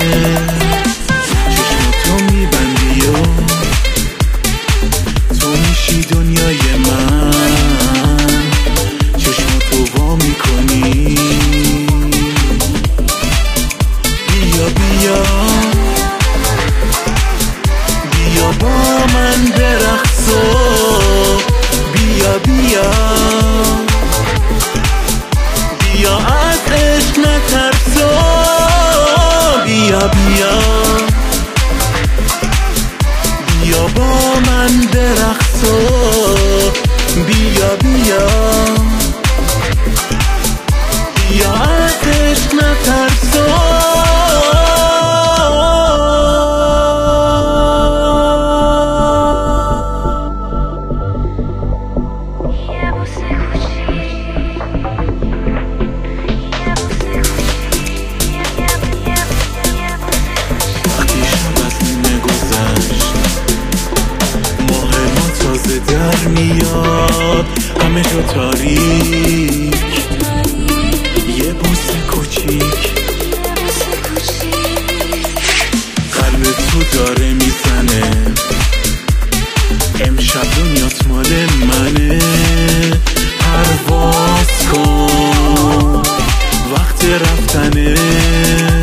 چشماتو میبندی و تو میشی دنیای من، چشماتو وا میکنی. بیا بیا بیا با من برقص و بیا بیا بیا از عشق نترس و بیا بیا بیا با من برقص و بیا بیا بیا از عشق نترس و در میاد همه جا تاریک، یه بوسه کوچیک قلب تو داره میزنه. امشب دنیات مال منه، پرواز کن وقت رفتنه.